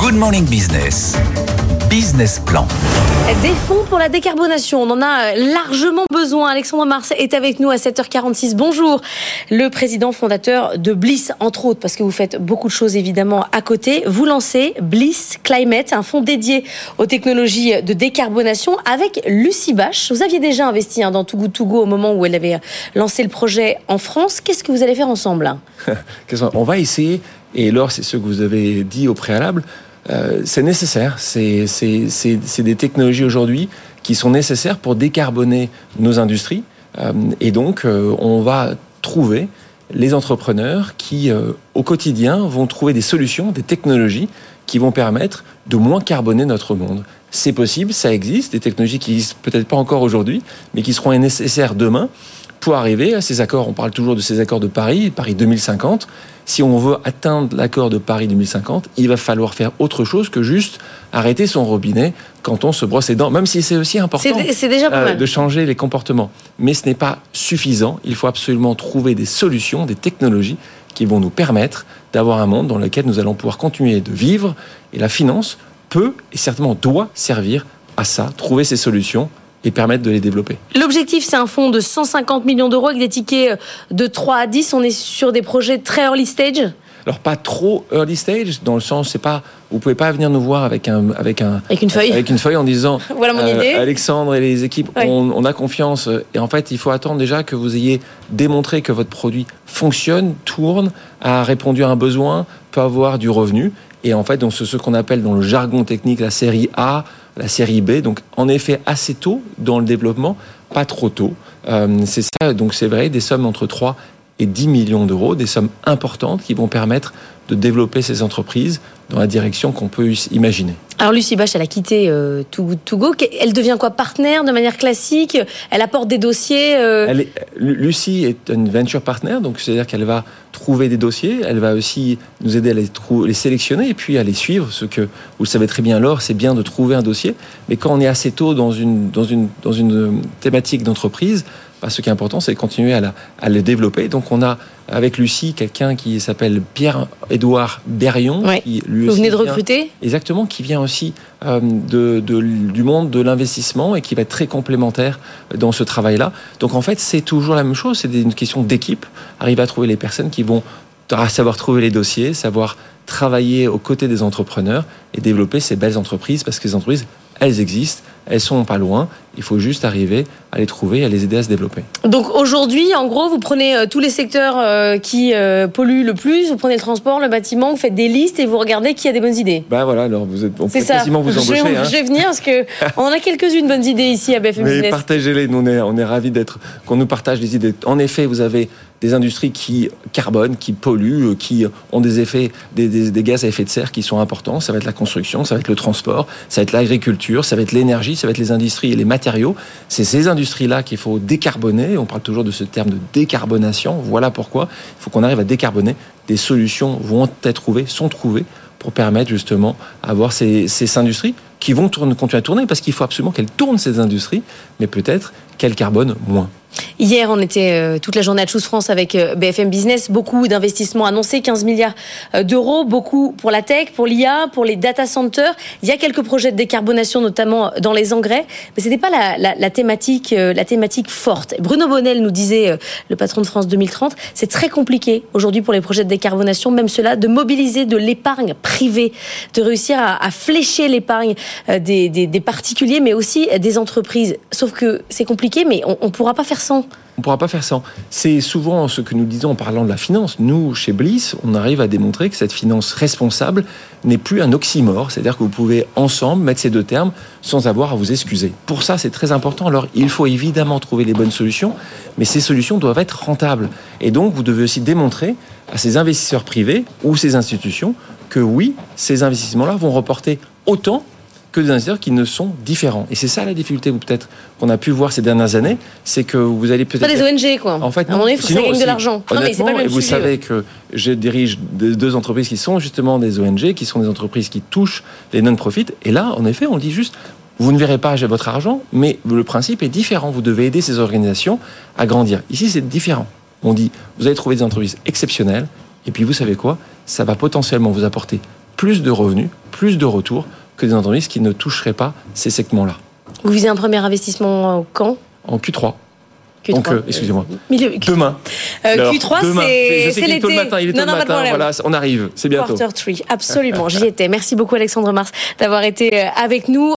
Good Morning Business. Business Plan. Des fonds pour la décarbonation, on en a largement besoin. Alexandre Mars est avec nous à 7h46. Bonjour, le président fondateur de Bliss, entre autres, parce que vous faites beaucoup de choses évidemment à côté. Vous lancez Bliss Climate, un fonds dédié aux technologies de décarbonation avec Lucie Bache. Vous aviez déjà investi dans Too Good To Go au moment où elle avait lancé le projet en France. Qu'est-ce que vous allez faire ensemble ? On va essayer, et Laure, c'est ce que vous avez dit au préalable, c'est nécessaire. C'est des technologies aujourd'hui qui sont nécessaires pour décarboner nos industries. Et donc, on va trouver les entrepreneurs qui, au quotidien, vont trouver des solutions, des technologies qui vont permettre de moins carboner notre monde. C'est possible, ça existe, des technologies qui n'existent peut-être pas encore aujourd'hui, mais qui seront nécessaires demain pour arriver à ces accords. On parle toujours de ces accords de Paris 2050. Si on veut atteindre l'accord de Paris 2050, il va falloir faire autre chose que juste arrêter son robinet quand on se brosse les dents, même si c'est aussi important c'est déjà pas mal. De changer les comportements. Mais ce n'est pas suffisant. Il faut absolument trouver des solutions, des technologies qui vont nous permettre d'avoir un monde dans lequel nous allons pouvoir continuer de vivre. Et la finance peut et certainement doit servir à ça, trouver ces solutions et permettre de les développer. L'objectif, c'est un fonds de 150 millions d'euros avec des tickets de 3 à 10. On est sur des projets très early stage ? Alors, pas trop early stage, dans le sens, c'est pas, vous pouvez pas venir nous voir avec une feuille en disant voilà mon idée. Alexandre et les équipes, oui. on a confiance. Et en fait, il faut attendre déjà que vous ayez démontré que votre produit fonctionne, tourne, a répondu à un besoin, peut avoir du revenu. Et en fait, donc, c'est ce qu'on appelle dans le jargon technique la série A, la série B. Donc, en effet, assez tôt dans le développement, pas trop tôt. C'est ça, donc c'est vrai, des sommes entre 3 et 10 millions d'euros, des sommes importantes qui vont permettre de développer ces entreprises dans la direction qu'on peut imaginer. Alors Lucie Bache, elle a quitté Too Good To Go. Elle devient quoi, partenaire de manière classique ? Elle apporte des dossiers Lucie est une venture partner, donc c'est-à-dire qu'elle va trouver des dossiers, elle va aussi nous aider à les sélectionner et puis à les suivre. Ce que vous le savez très bien, Laure, c'est bien de trouver un dossier, mais quand on est assez tôt dans une thématique d'entreprise, ce qui est important, c'est de continuer à le développer. Donc, on a avec Lucie quelqu'un qui s'appelle Pierre-Édouard Berrion. Ouais. Qui, lui vous aussi, venez de recruter ? Exactement, qui vient aussi du monde de l'investissement et qui va être très complémentaire dans ce travail-là. Donc, en fait, c'est toujours la même chose. C'est une question d'équipe. Arriver à trouver les personnes qui vont savoir trouver les dossiers, savoir travailler aux côtés des entrepreneurs et développer ces belles entreprises, parce que les entreprises, elles existent, elles sont pas loin, il faut juste arriver à les trouver, à les aider à se développer. Donc aujourd'hui, en gros, vous prenez tous les secteurs qui polluent le plus, vous prenez le transport, le bâtiment, vous faites des listes et vous regardez qui a des bonnes idées. Voilà, alors on peut quasiment vous embaucher. Je vais venir parce que on a quelques-unes bonnes idées ici à BFM Business. Mais partagez-les, nous on est ravis qu'on nous partage des idées. En effet, vous avez des industries qui carbonent, qui polluent, qui ont des effets, des gaz à effet de serre qui sont importants. Ça va être la construction, ça va être le transport, ça va être l'agriculture, ça va être l'énergie, ça va être les industries et les matériaux. C'est ces industries-là qu'il faut décarboner. On parle toujours de ce terme de décarbonation. Voilà pourquoi il faut qu'on arrive à décarboner. Des solutions vont être trouvées, sont trouvées pour permettre justement d'avoir ces industries qui vont continuer à tourner, parce qu'il faut absolument qu'elles tournent, ces industries, mais peut-être qu'elles carbonent moins. Hier, on était toute la journée à Choose France avec BFM Business. Beaucoup d'investissements annoncés, 15 milliards d'euros, beaucoup pour la tech, pour l'IA, pour les data centers. Il y a quelques projets de décarbonation, notamment dans les engrais, mais c'était pas la thématique forte. Bruno Bonnel nous disait, le patron de France 2030, c'est très compliqué aujourd'hui pour les projets de décarbonation, même ceux-là, de mobiliser de l'épargne privée, de réussir à flécher l'épargne des particuliers, mais aussi des entreprises. Sauf que c'est compliqué, mais on pourra pas faire sans. On ne pourra pas faire sans. C'est souvent ce que nous disons en parlant de la finance. Nous, chez Bliss, on arrive à démontrer que cette finance responsable n'est plus un oxymore. C'est-à-dire que vous pouvez ensemble mettre ces deux termes sans avoir à vous excuser. Pour ça, c'est très important. Alors, il faut évidemment trouver les bonnes solutions, mais ces solutions doivent être rentables. Et donc, vous devez aussi démontrer à ces investisseurs privés ou ces institutions que oui, ces investissements-là vont reporter autant que des investisseurs qui ne sont différents. Et c'est ça la difficulté, peut-être, qu'on a pu voir ces dernières années, c'est que vous allez peut-être... Pas des ONG, quoi. En fait, à un moment donné, il faut que ça gagne de l'argent. Non, mais c'est pas le même sujet. Vous savez que je dirige deux entreprises qui sont justement des ONG, qui sont des entreprises qui touchent les non-profits. Et là, en effet, on dit juste, vous ne verrez pas votre argent, mais le principe est différent. Vous devez aider ces organisations à grandir. Ici, c'est différent. On dit, vous allez trouver des entreprises exceptionnelles, et puis vous savez quoi ? Ça va potentiellement vous apporter plus de revenus, plus de retours que des entreprises qui ne toucheraient pas ces segments-là. Vous visez un premier investissement quand ? En Q3. Q3. Donc, excusez-moi. Demain. Q3, demain. c'est l'été. Il est tôt le matin. Voilà, on arrive. C'est bientôt. Quarter 3, absolument. J'y étais. Merci beaucoup, Alexandre Mars, d'avoir été avec nous.